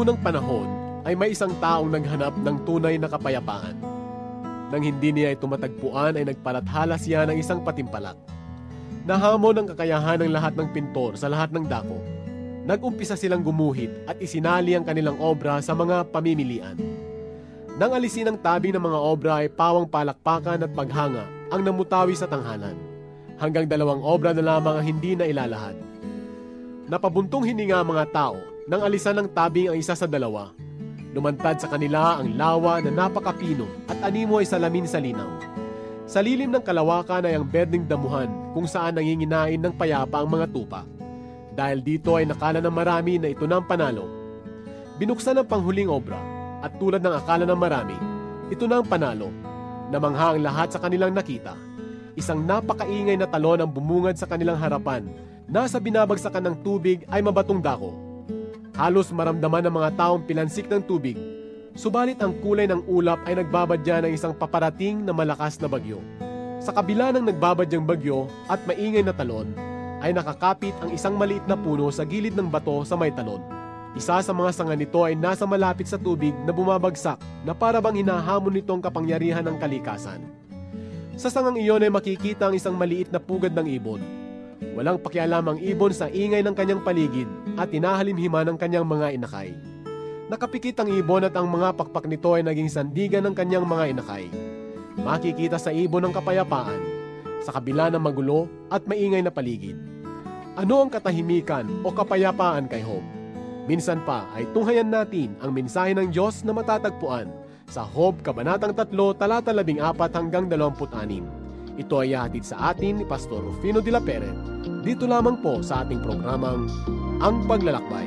unang panahon ay may isang taong naghanap ng tunay na kapayapaan. Nang hindi niya ito matagpuan ay nagpalathala siya ng isang patimpalak. Nahamon ang kakayahan ng lahat ng pintor sa lahat ng dako. Nag-umpisa silang gumuhit at isinali ang kanilang obra sa mga pamimilian. Nang alisin ang tabi ng mga obra ay pawang palakpakan at paghanga ang namutawi sa tanghalan. Hanggang 2 obra na lamang ang hindi na ilalahad. Napabuntong hininga ang mga tao nang alisan ng tabing ang isa sa 2. Lumantad sa kanila ang lawa na napakapino at animo ay salamin sa linaw. Sa lilim ng kalawakan ay ang berdeng damuhan kung saan nanginginain ng payapa ang mga tupa. Dahil dito ay nakala ng marami na ito na ang panalo. Binuksan ang panghuling obra at tulad ng akala ng marami, ito na ang panalo. Namangha ang lahat sa kanilang nakita. Isang napakaingay na talon ang bumungad sa kanilang harapan na sa binabagsakan ng tubig ay mabatong dako. Halos maramdaman ng mga taong pilansik ng tubig, subalit ang kulay ng ulap ay nagbabadya ng isang paparating na malakas na bagyo. Sa kabila ng nagbabadyang bagyo at maingay na talon, ay nakakapit ang isang maliit na puno sa gilid ng bato sa may talon. Isa sa mga sanga nito ay nasa malapit sa tubig na bumabagsak na para bang hinahamon nitong kapangyarihan ng kalikasan. Sa sangang iyon ay makikita ang isang maliit na pugad ng ibon. Walang pakialam ang ibon sa ingay ng kanyang paligid at tinahalimhima ng kanyang mga inakay. Nakapikit ang ibon at ang mga pakpak nito ay naging sandigan ng kanyang mga inakay. Makikita sa ibon ang kapayapaan, sa kabila ng magulo at maingay na paligid. Ano ang katahimikan o kapayapaan kay Job? Minsan pa ay tunghayan natin ang mensahe ng Diyos na matatagpuan sa Job Kabanatang 3, talata 14 hanggang 26. Ito ay hatid sa atin ni Pastor Rufino de la Peret, dito lamang po sa ating programang Ang Paglalakbay.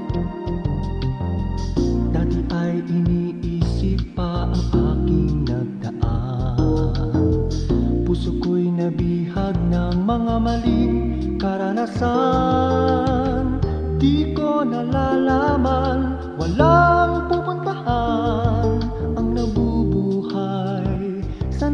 Dati ay iniisip pa ang aking nagdaan. Puso ko'y nabihag ng mga maling karanasan. Di ko nalalaman, walang pupuntahan ang nabubuhay sa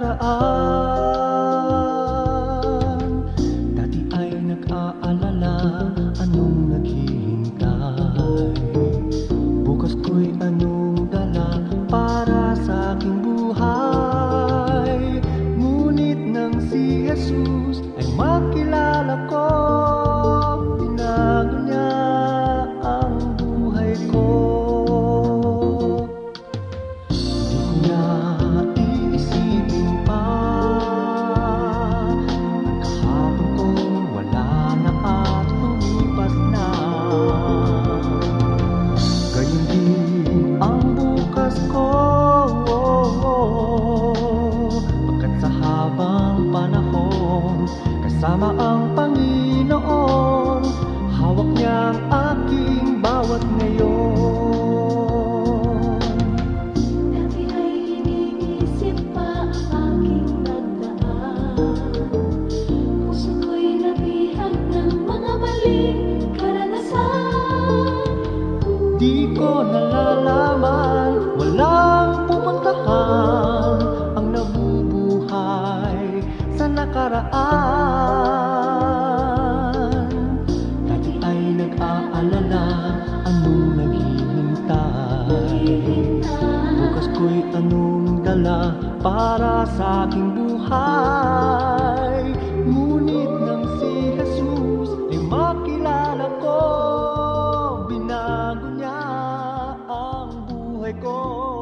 nakaraan. Dati ay nag-aalala, anong naghihintay? Bukas ko'y anong dala para sa aking buhay? Ngunit nang si Jesus ay makilala ko, binago niya ang buhay ko. Di ko na iisipin pa ang kahapon kong wala na at lumipas na. Gayon din ang bukas ko, pagkat sa habang panahon kasama ang Panginoon, hawak niya ang aking bawat ngayon. Dati ay iniisip pa ang aking nagdaan. Puso ko'y nabihag ng mga maling karanasan. Di ko nalalaman, walang pupuntahan ang nabubuhay sa nakaraan. Dati ay nag-aalala, anong naghihintay? Bukas ko'y anong dala para sa aking buhay? Ngunit nang si Jesus ay makilala ko, binago niya ang buhay ko.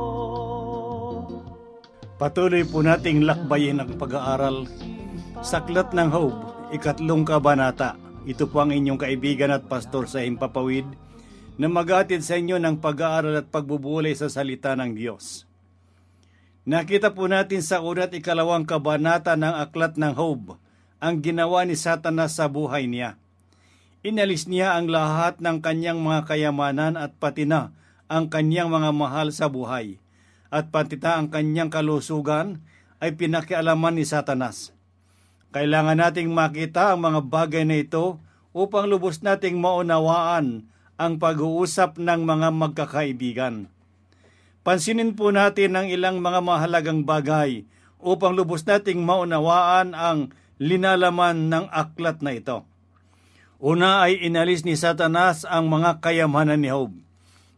Patuloy po nating lakbayin ang pag-aaral sa Aklat ng Job, 3 kabanata. Ito po ang inyong kaibigan at pastor sa Himpapawid na mag-aatid sa inyo ng pag-aaral at pagbubulay sa salita ng Diyos. Nakita po natin sa 1 at 2 kabanata ng Aklat ng Job ang ginawa ni Satanas sa buhay niya. Inalis niya ang lahat ng kanyang mga kayamanan at pati na ang kanyang mga mahal sa buhay. At pati na ang kanyang kalusugan ay pinakialaman ni Satanas. Kailangan nating makita ang mga bagay na ito upang lubos nating maunawaan ang pag-uusap ng mga magkakaibigan. Pansinin po natin ang ilang mga mahalagang bagay upang lubos nating maunawaan ang linalaman ng aklat na ito. Una ay inalis ni Satanas ang mga kayamanan ni Job.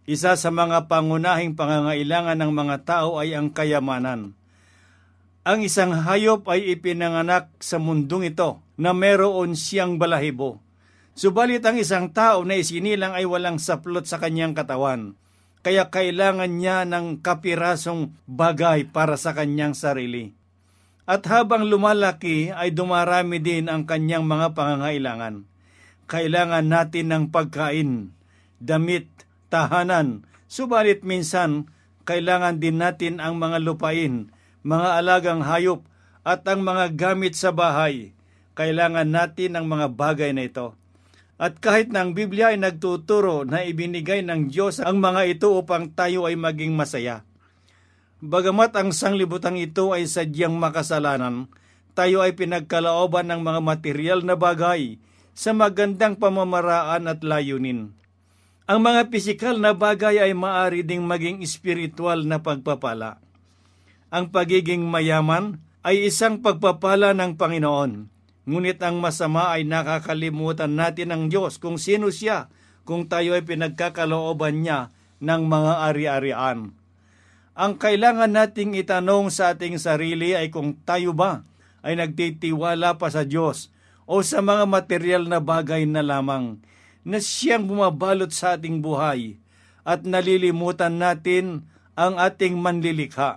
Isa sa mga pangunahing pangangailangan ng mga tao ay ang kayamanan. Ang isang hayop ay ipinanganak sa mundong ito na meron siyang balahibo. Subalit ang isang tao na isinilang ay walang saplot sa kanyang katawan, kaya kailangan niya ng kapirasong bagay para sa kanyang sarili. At habang lumalaki ay dumarami din ang kanyang mga pangangailangan. Kailangan natin ng pagkain, damit, tahanan, subalit minsan kailangan din natin ang mga lupain, mga alagang hayop at ang mga gamit sa bahay. Kailangan natin ang mga bagay na ito. At kahit na ang Biblia ay nagtuturo na ibinigay ng Diyos ang mga ito upang tayo ay maging masaya. Bagamat ang sanglibutan ito ay sadyang makasalanan, tayo ay pinagkalooban ng mga material na bagay sa magandang pamamaraan at layunin. Ang mga pisikal na bagay ay maaari ding maging espiritual na pagpapala. Ang pagiging mayaman ay isang pagpapala ng Panginoon. Ngunit ang masama ay nakakalimutan natin ang Diyos kung sino siya kung tayo ay pinagkakalooban niya ng mga ari-arian. Ang kailangan nating itanong sa ating sarili ay kung tayo ba ay nagtitiwala pa sa Diyos o sa mga material na bagay na lamang na siyang bumabalot sa ating buhay at nalilimutan natin ang ating manlilikha.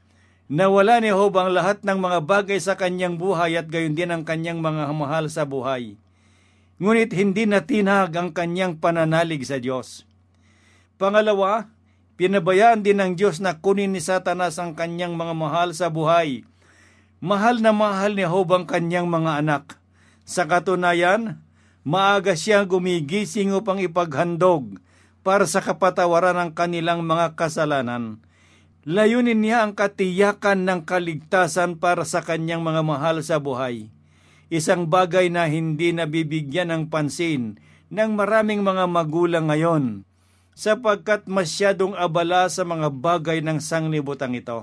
Nawala ni Job ang lahat ng mga bagay sa kanyang buhay at gayon din ang kanyang mga mahal sa buhay. Ngunit hindi natinag ang kanyang pananalig sa Diyos. Pangalawa, pinabayaan din ng Diyos na kunin ni Satanas ang kanyang mga mahal sa buhay. Mahal na mahal ni Job ang kanyang mga anak. Sa katunayan, maaga siya gumigising upang ipaghandog para sa kapatawaran ng kanilang mga kasalanan. Layunin niya ang katiyakan ng kaligtasan para sa kanyang mga mahal sa buhay. Isang bagay na hindi nabibigyan ng pansin ng maraming mga magulang ngayon sapagkat masyadong abala sa mga bagay ng sanglibutan ito.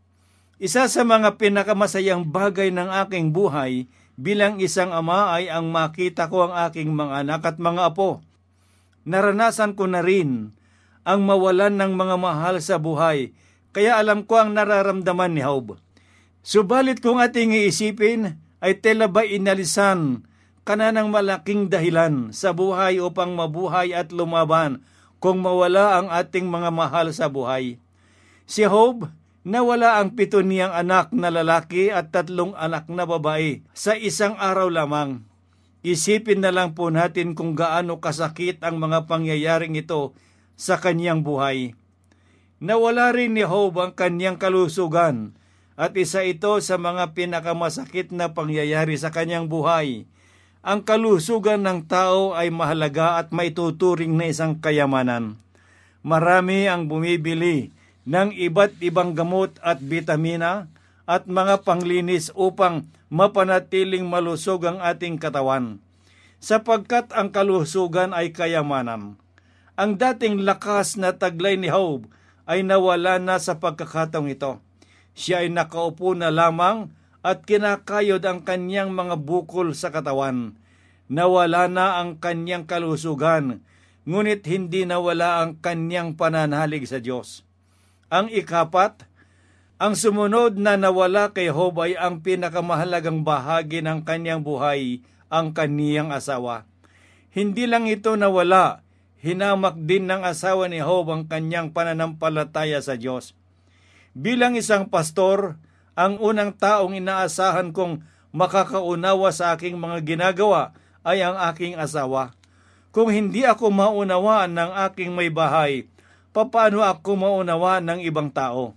Isa sa mga pinakamasayang bagay ng aking buhay bilang isang ama ay ang makita ko ang aking mga anak at mga apo. Naranasan ko na rin ang mawalan ng mga mahal sa buhay, kaya alam ko ang nararamdaman ni Job. Subalit kung ating iisipin, ay tela ba inalisan ka na ng malaking dahilan sa buhay upang mabuhay at lumaban kung mawala ang ating mga mahal sa buhay. Si Job, nawala ang 7 niyang anak na lalaki at 3 anak na babae sa isang araw lamang. Isipin na lang po natin kung gaano kasakit ang mga pangyayaring ito sa kanyang buhay. Nawala rin ni Job ang kanyang kalusugan at isa ito sa mga pinakamasakit na pangyayari sa kanyang buhay. Ang kalusugan ng tao ay mahalaga at maituturing na isang kayamanan. Marami ang bumibili ng iba't ibang gamot at bitamina at mga panglinis upang mapanatiling malusog ang ating katawan, sapagkat ang kalusugan ay kayamanan. Ang dating lakas na taglay ni Job ay nawala na sa pagkakataong ito. Siya ay nakaupo na lamang at kinakayod ang kanyang mga bukol sa katawan. Nawala na ang kanyang kalusugan, ngunit hindi nawala ang kanyang pananalig sa Diyos. Ang ikapat, ang sumunod na nawala kay Job ay ang pinakamahalagang bahagi ng kanyang buhay, ang kaniyang asawa. Hindi lang ito nawala, hinamak din ng asawa ni Job ang kanyang pananampalataya sa Diyos. Bilang isang pastor, ang unang taong inaasahan kong makakaunawa sa aking mga ginagawa ay ang aking asawa. Kung hindi ako maunawaan ng aking may bahay, paano ako maunawaan ng ibang tao?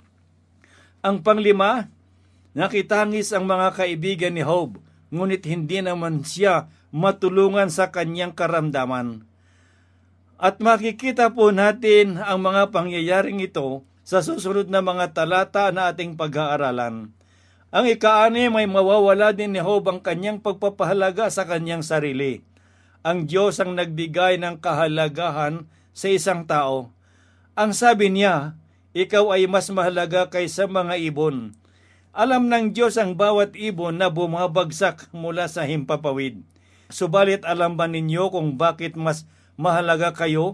Ang panglima, nakitangis ang mga kaibigan ni Job, ngunit hindi naman siya matulungan sa kanyang karamdaman. At makikita po natin ang mga pangyayaring ito sa susunod na mga talata na ating pag-aaralan. Ang ika-6 ay mawawala din ni Job ang kanyang pagpapahalaga sa kanyang sarili. Ang Diyos ang nagbigay ng kahalagahan sa isang tao. Ang sabi niya, ikaw ay mas mahalaga kaysa mga ibon. Alam ng Diyos ang bawat ibon na bumabagsak mula sa himpapawid. Subalit alam ba ninyo kung bakit mas mahalaga kayo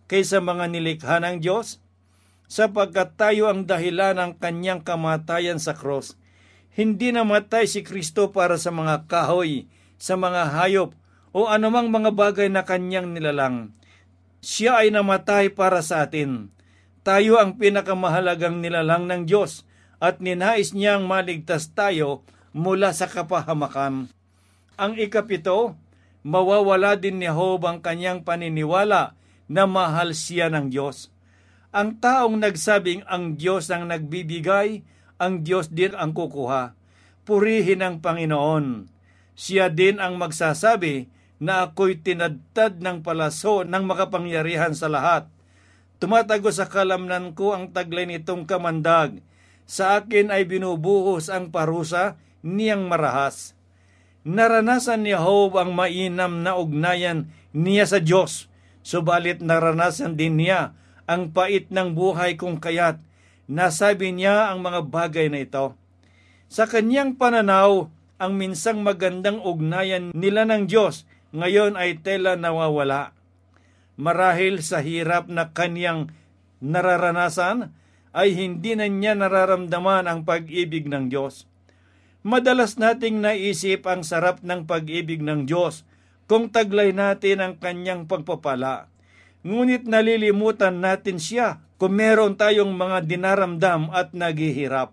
kaysa mga nilikha ng Diyos? Sapagkat tayo ang dahilan ng kanyang kamatayan sa krus. Hindi namatay si Kristo para sa mga kahoy, sa mga hayop, o anumang mga bagay na kanyang nilalang. Siya ay namatay para sa atin. Tayo ang pinakamahalagang nilalang ng Diyos at ninais niyang maligtas tayo mula sa kapahamakan. Ang ikapito, mawawala din ni Job ang kanyang paniniwala na mahal siya ng Diyos. Ang taong nagsabing ang Diyos ang nagbibigay, ang Diyos din ang kukuha. Purihin ang Panginoon. Siya din ang magsasabi na ako'y tinadtad ng palaso ng makapangyarihan sa lahat. Tumatago sa kalamnan ko ang taglay nitong kamandag. Sa akin ay binubuhos ang parusa niyang marahas. Naranasan ni Job ang mainam na ugnayan niya sa Diyos, subalit naranasan din niya ang pait ng buhay kung kaya't nasabi niya ang mga bagay na ito. Sa kanyang pananaw, ang minsang magandang ugnayan nila ng Diyos ngayon ay tela nawawala. Marahil sa hirap na kanyang nararanasan, ay hindi na niya nararamdaman ang pag-ibig ng Diyos. Madalas nating naisip ang sarap ng pag-ibig ng Diyos kung taglay natin ang kanyang pagpapala. Ngunit nalilimutan natin siya kung meron tayong mga dinaramdam at naghihirap.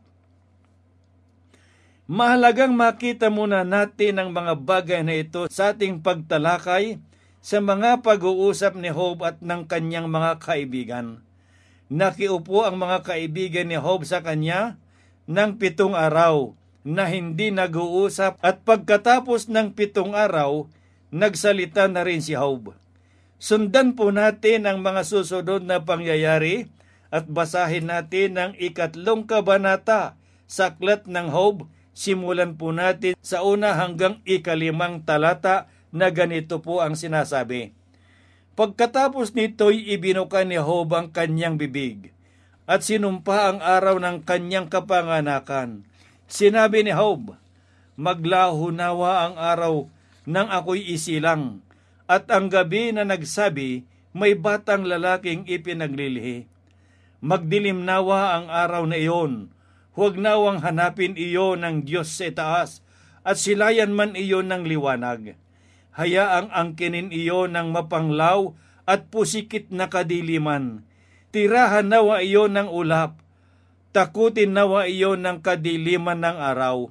Mahalagang makita muna natin ang mga bagay na ito sa ating pagtalakay sa mga pag-uusap ni Job at ng kanyang mga kaibigan. Nakiupo ang mga kaibigan ni Job sa kanya ng 7 araw na hindi nag-uusap at pagkatapos ng 7 araw, nagsalita na rin si Job. Sundan po natin ang mga susunod na pangyayari at basahin natin ang 3 kabanata sa aklat ng Job. Simulan po natin sa 1 hanggang 5 talata na ganito po ang sinasabi. Pagkatapos nito'y ibinuka ni Job ang kanyang bibig at sinumpa ang araw ng kanyang kapanganakan. Sinabi ni Job, maglaho nawa ang araw nang ako'y isilang, at ang gabi na nagsabi, may batang lalaking ipinaglilihi. Magdilim nawa ang araw na iyon, huwag nawang hanapin iyon ng Diyos sa itaas, at silayan man iyon ng liwanag. Hayaang angkinin iyon ng mapanglaw at pusikit na kadiliman. Tirahan nawa iyon ng ulap, takutin nawa iyon ng kadiliman ng araw.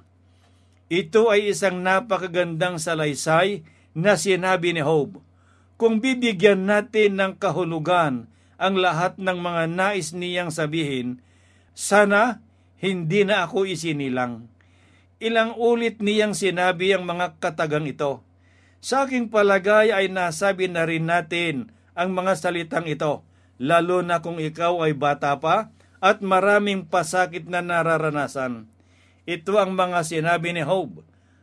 Ito ay isang napakagandang salaysay na sinabi ni Job. Kung bibigyan natin ng kahulugan ang lahat ng mga nais niyang sabihin, sana hindi na ako isinilang. Ilang ulit niyang sinabi ang mga katagang ito. Sa aking palagay ay nasabi na rin natin ang mga salitang ito, lalo na kung ikaw ay bata pa at maraming pasakit na nararanasan. Ito ang mga sinabi ni Job.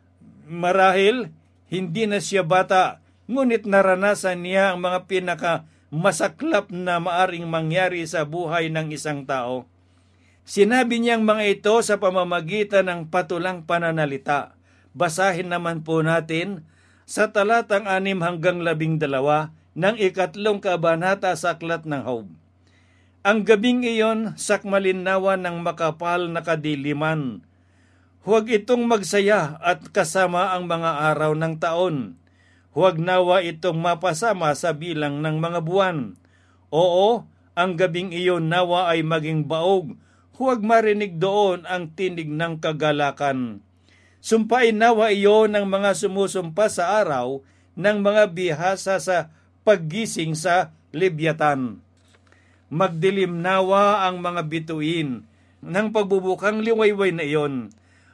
Marahil, hindi na siya bata, ngunit naranasan niya ang mga pinakamasaklap na maaring mangyari sa buhay ng isang tao. Sinabi niyang mga ito sa pamamagitan ng patulang pananalita. Basahin naman po natin sa talatang 6 hanggang 12 ng 3 kabanata sa aklat ng Job. Ang gabing iyon, sakmalin nawa ng makapal na kadiliman. Huwag itong magsaya at kasama ang mga araw ng taon. Huwag nawa itong mapasama sa bilang ng mga buwan. Oo, ang gabing iyon nawa ay maging baog. Huwag marinig doon ang tinig ng kagalakan. Sumpain nawa iyon ng mga sumusumpa sa araw ng mga bihasa sa paggising sa Lebyatan. Magdilim nawa ang mga bituin ng pagbubukang liwayway na iyon.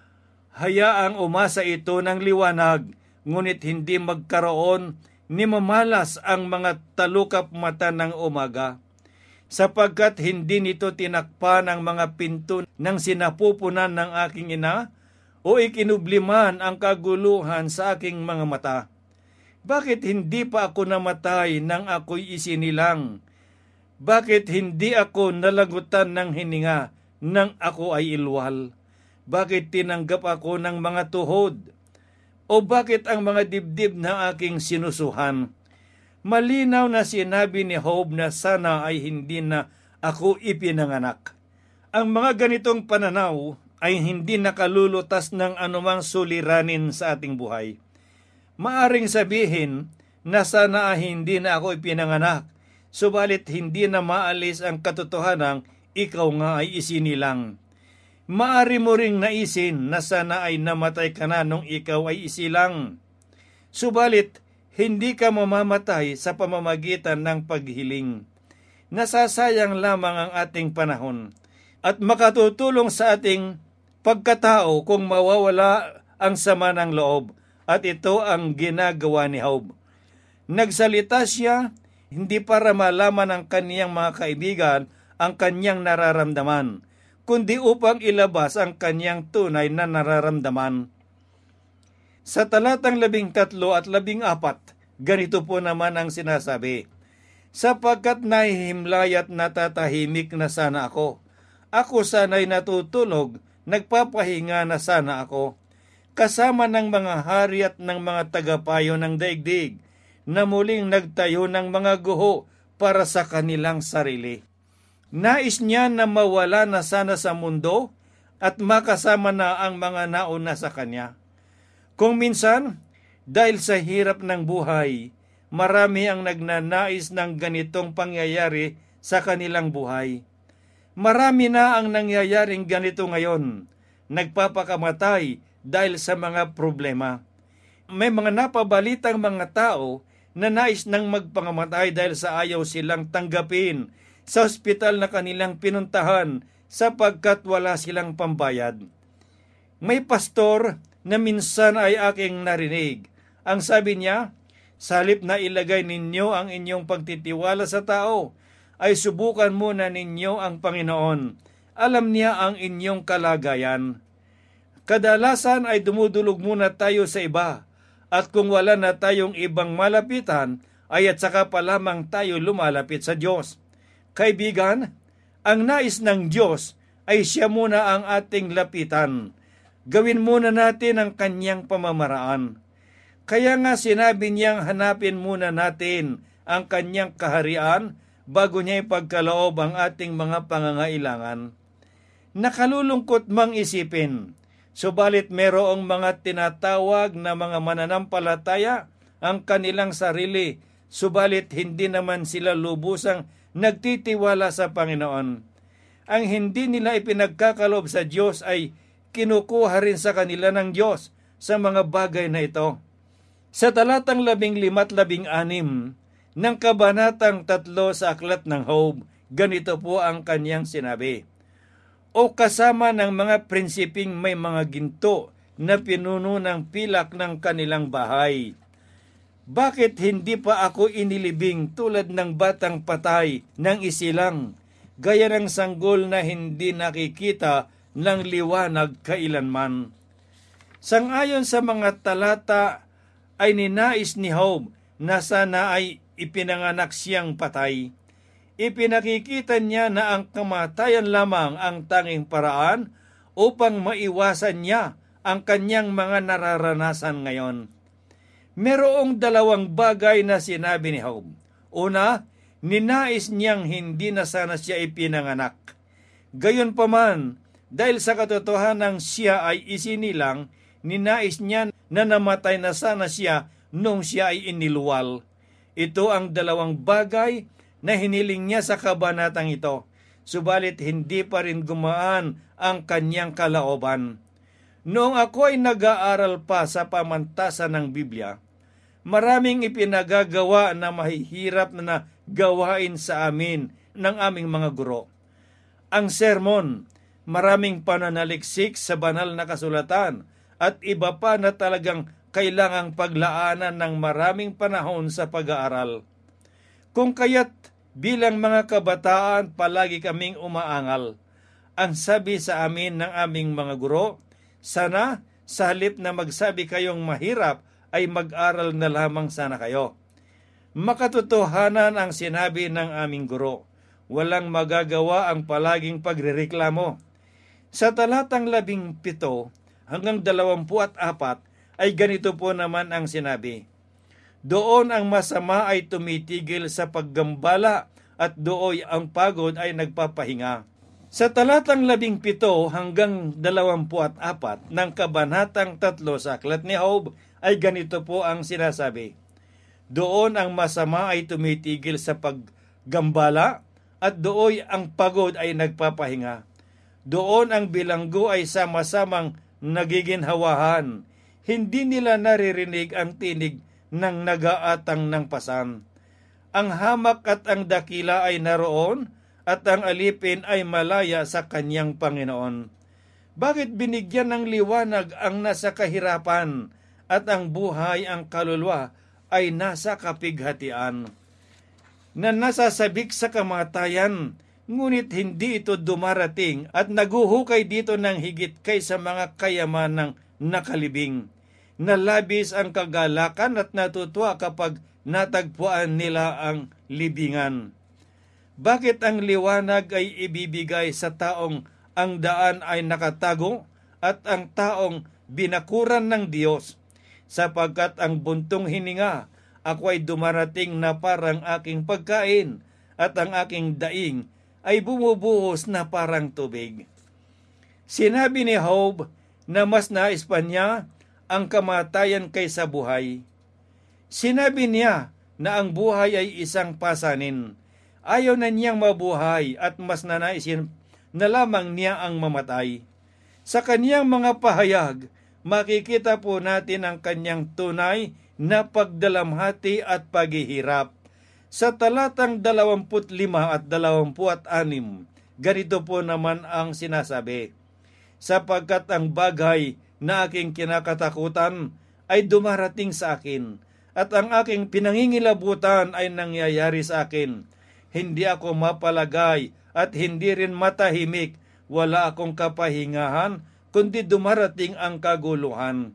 Hayaang umasa ito ng liwanag, ngunit hindi magkaroon ni mamalas ang mga talukap mata ng umaga, sapagkat hindi nito tinakpan ang mga pinto ng sinapupunan ng aking ina, o ikinubliman ang kaguluhan sa aking mga mata. Bakit hindi pa ako namatay nang ako'y isinilang? Bakit hindi ako nalagutan ng hininga nang ako ay ilwal? Bakit tinanggap ako ng mga tuhod? O bakit ang mga dibdib na aking sinusuhan? Malinaw na sinabi ni Job na sana ay hindi na ako ipinanganak. Ang mga ganitong pananaw ay hindi nakalulutas ng anumang suliranin sa ating buhay. Maaring sabihin na sana ay hindi na ako ipinanganak, subalit hindi na maalis ang katotohanang ikaw nga ay isinilang. Maari mo ring naisin na sana ay namatay ka na nung ikaw ay isilang. Subalit, hindi ka mamamatay sa pamamagitan ng paghiling. Nasasayang lamang ang ating panahon at makatutulong sa ating pagkatao kung mawawala ang sama ng loob, at ito ang ginagawa ni Job. Nagsalita siya hindi para malaman ng kaniyang mga kaibigan ang kaniyang nararamdaman, kundi upang ilabas ang kaniyang tunay na nararamdaman. Sa talatang 13 at 14, ganito po naman ang sinasabi, sapagkat nahihimlay at natatahimik na sana ako. Ako sana'y natutulog, nagpapahinga na sana ako. Kasama ng mga hari at ng mga tagapayo ng daigdig, na muling nagtayo ng mga guho para sa kanilang sarili. Nais niya na mawala na sana sa mundo at makasama na ang mga nauna sa kanya. Kung minsan, dahil sa hirap ng buhay, marami ang nagnanais ng ganitong pangyayari sa kanilang buhay. Marami na ang nangyayaring ganito ngayon, nagpapakamatay dahil sa mga problema. May mga napabalitang mga tao na nais nang magpangamatay dahil sa ayaw silang tanggapin sa ospital na kanilang pinuntahan sapagkat wala silang pambayad. May pastor na minsan ay aking narinig. Ang sabi niya, sa halip na ilagay ninyo ang inyong pagtitiwala sa tao, ay subukan muna ninyo ang Panginoon. Alam niya ang inyong kalagayan. Kadalasan ay dumudulog muna tayo sa iba, at kung wala na tayong ibang malapitan, ay at saka pa lamang tayo lumalapit sa Diyos. Kaibigan, ang nais ng Diyos ay siya muna ang ating lapitan. Gawin muna natin ang kanyang pamamaraan. Kaya nga sinabi niyang hanapin muna natin ang kanyang kaharian bago niya ipagkaloob ang ating mga pangangailangan. Nakalulungkot mang isipin, subalit merong mga tinatawag na mga mananampalataya ang kanilang sarili, subalit hindi naman sila lubusang nagtitiwala sa Panginoon. Ang hindi nila ipinagkakalob sa Diyos ay kinukuha rin sa kanila ng Diyos sa mga bagay na ito. Sa talatang 15 at 16 ng kabanatang 3 sa aklat ng Job, ganito po ang kanyang sinabi, o kasama ng mga prinsiping may mga ginto na pinuno ng pilak ng kanilang bahay. Bakit hindi pa ako inilibing tulad ng batang patay ng isilang, gaya ng sanggol na hindi nakikita ng liwanag kailanman? Sangayon sa mga talata ay ninais ni Job na sana ay ipinanganak siyang patay. Ipinakikita niya na ang kamatayan lamang ang tanging paraan upang maiwasan niya ang kanyang mga nararanasan ngayon. Merong dalawang bagay na sinabi ni Job. Una, ninais niyang hindi na sana siya ipinanganak. Gayunpaman, dahil sa katotohanang siya ay isinilang, ninais niya na namatay na sana siya nung siya ay iniluwal. Ito ang dalawang bagay na hiniling niya sa kabanatang ito, subalit hindi pa rin gumaan ang kanyang kalooban. Noong ako ay nag-aaral pa sa pamantasan ng Biblia, maraming ipinagagawa na mahihirap na gawain sa amin ng aming mga guro. Ang sermon, maraming pananaliksik sa banal na kasulatan, at iba pa na talagang kailangang paglaanan ng maraming panahon sa pag-aaral. Kung kaya't bilang mga kabataan palagi kaming umaangal, ang sabi sa amin ng aming mga guro, sana sa halip na magsabi kayong mahirap, ay mag-aral na lamang sana kayo. Makatotohanan ang sinabi ng aming guro, walang magagawa ang palaging pagrereklamo. Sa talatang 17 hanggang 24 ay ganito po naman ang sinabi, Doon ang masama ay tumitigil sa paggambala at dooy ang pagod ay nagpapahinga. Sa talatang 17 hanggang 24 ng kabanatang 3 sa Aklat ni Job ay ganito po ang sinasabi. Doon ang masama ay tumitigil sa paggambala at dooy ang pagod ay nagpapahinga. Doon ang bilanggo ay sama-samang nagiginhawahan. Hindi nila naririnig ang tinig ng nagaatang ng pasan. Ang hamak at ang dakila ay naroon at ang alipin ay malaya sa kanyang Panginoon. Bakit binigyan ng liwanag ang nasa kahirapan at ang buhay ang kaluluwa ay nasa kapighatian? Na nasasabik sa kamatayan, ngunit hindi ito dumarating at naguhukay dito ng higit kaysa mga kayamanang nakalibing. Nalabis ang kagalakan at natutuwa kapag natagpuan nila ang libingan. Bakit ang liwanag ay ibibigay sa taong ang daan ay nakatago at ang taong binakuran ng Diyos? Sapagkat ang buntong hininga, ako ay dumarating na parang aking pagkain at ang aking daing ay bumubuhos na parang tubig. Sinabi ni Job na mas nais pa niya ang kamatayan kaysa buhay. Sinabi niya na ang buhay ay isang pasanin. Ayaw na niyang mabuhay at mas nanaisin na lamang niya ang mamatay. Sa kaniyang mga pahayag, makikita po natin ang kanyang tunay na pagdalamhati at paghihirap. Sa talatang 25 at 26, ganito po naman ang sinasabi. Sapagkat ang bagay na aking kinakatakutan ay dumarating sa akin, at ang aking pinangingilabutan ay nangyayari sa akin. Hindi ako mapalagay at hindi rin matahimik, wala akong kapahingahan, kundi dumarating ang kaguluhan.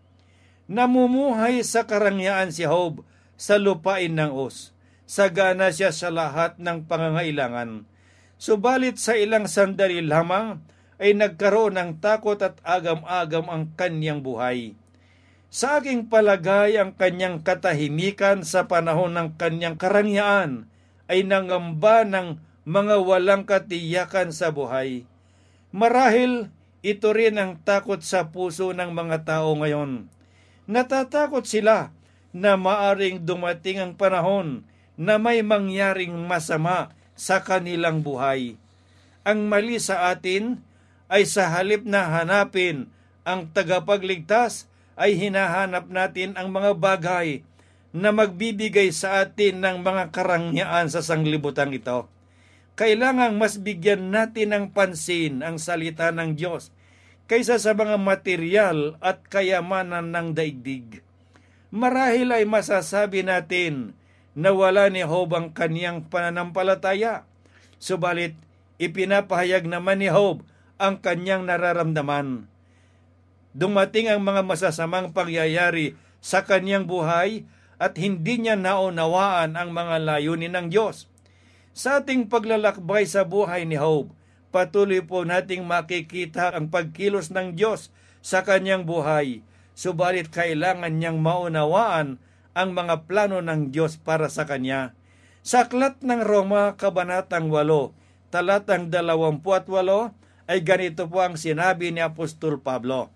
Namumuhay sa karangyaan si Job sa lupain ng Uz. Sagana siya sa lahat ng pangangailangan. Subalit sa ilang sandali lamang ay nagkaroon ng takot at agam-agam ang kanyang buhay. Sa aking palagay, ang kanyang katahimikan sa panahon ng kanyang karangyaan ay nangamba ng mga walang katiyakan sa buhay. Marahil ito rin ang takot sa puso ng mga tao ngayon. Natatakot sila na maaring dumating ang panahon na may mangyaring masama sa kanilang buhay. Ang mali sa atin ay sa halip na hanapin ang tagapagligtas, ay hinahanap natin ang mga bagay na magbibigay sa atin ng mga karangyaan sa sanglibutan ito. Kailangang mas bigyan natin ng pansin ang salita ng Diyos kaysa sa mga material at kayamanan ng daigdig. Marahil ay masasabi natin na wala ni Job ang kaniyang pananampalataya, subalit ipinapahayag naman ni Job ang kanyang nararamdaman. Dumating ang mga masasamang pangyayari sa kanyang buhay at hindi niya naunawaan ang mga layunin ng Diyos. Sa ating paglalakbay sa buhay ni Job, patuloy po nating makikita ang pagkilos ng Diyos sa kanyang buhay, subalit kailangan niyang maunawaan ang mga plano ng Diyos para sa kanya. Sa Aklat ng Roma, Kabanatang 8, talatang 28, ay ganito po ang sinabi ni Apostol Pablo.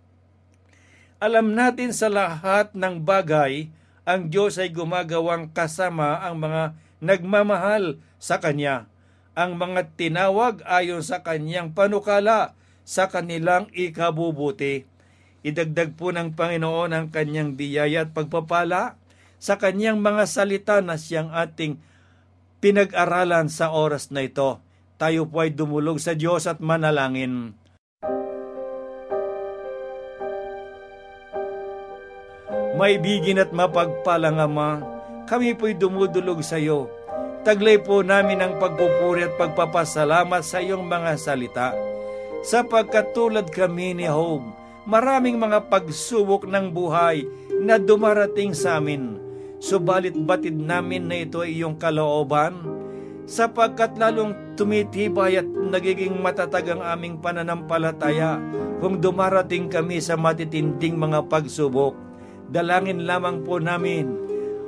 Alam natin sa lahat ng bagay, ang Diyos ay gumagawang kasama ang mga nagmamahal sa Kanya, ang mga tinawag ayon sa Kanyang panukala sa kanilang ikabubuti. Idagdag po ng Panginoon ang Kanyang biyaya at pagpapala sa Kanyang mga salita na siyang ating pinag-aralan sa oras na ito. Tayo po ay dumulog sa Diyos at manalangin. Maibigin at mapagpalang Ama, kami po'y dumudulog sa iyo. Taglay po namin ang pagpupuri at pagpapasalamat sa iyong mga salita. Sapagkat tulad kami ni Job, maraming mga pagsubok ng buhay na dumarating sa amin. Subalit batid namin na ito ay iyong kalooban, sapagkat lalong tumitibay at nagiging matatag ang aming pananampalataya kung dumarating kami sa matitinding mga pagsubok. Dalangin lamang po namin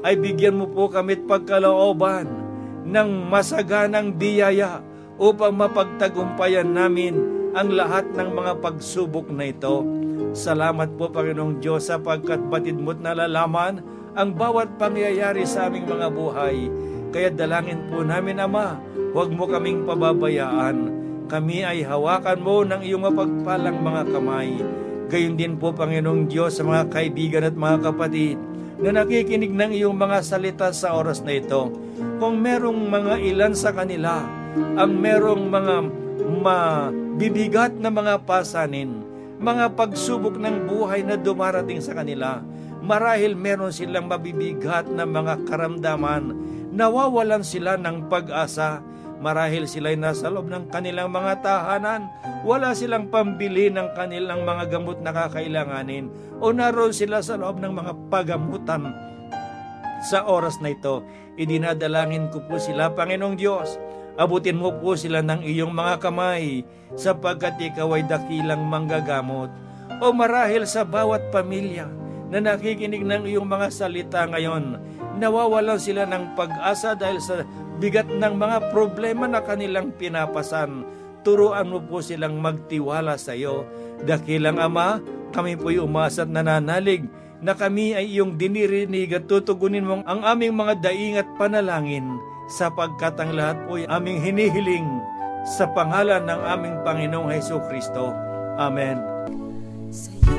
ay bigyan mo po kami at pagkalooban ng masaganang biyaya upang mapagtagumpayan namin ang lahat ng mga pagsubok na ito. Salamat po, Panginoong Diyos, sapagkat batid mo't nalalaman ang bawat pangyayari sa aming mga buhay. Kaya dalangin po namin, Ama, huwag mo kaming pababayaan. Kami ay hawakan mo ng iyong mapagpalang mga kamay. Gayon din po, Panginoong Diyos, sa mga kaibigan at mga kapatid na nakikinig ng iyong mga salita sa oras na ito. Kung merong mga ilan sa kanila ang merong mga mabibigat na mga pasanin, mga pagsubok ng buhay na dumarating sa kanila, marahil meron silang mabibigat na mga karamdaman, nawawalan sila ng pag-asa, marahil sila'y nasa loob ng kanilang mga tahanan, wala silang pambili ng kanilang mga gamot na kakailanganin, o naroon sila sa loob ng mga pagamutan. Sa oras na ito, idinadalangin ko po sila, Panginoong Diyos. Abutin mo po sila ng iyong mga kamay, sapagkat ikaw ay dakilang manggagamot. O marahil sa bawat pamilya na nakikinig ng iyong mga salita ngayon, nawawalan sila ng pag-asa dahil sa bigat ng mga problema na kanilang pinapasan. Turuan mo po silang magtiwala sa iyo. Dakilang Ama, kami po'y umasa at nananalig na kami ay iyong dinirinig at tutugunin mo ang aming mga daing at panalangin, sapagkat ang lahat po'y aming hinihiling sa pangalan ng aming Panginoong Hesukristo. Amen. Sa'yo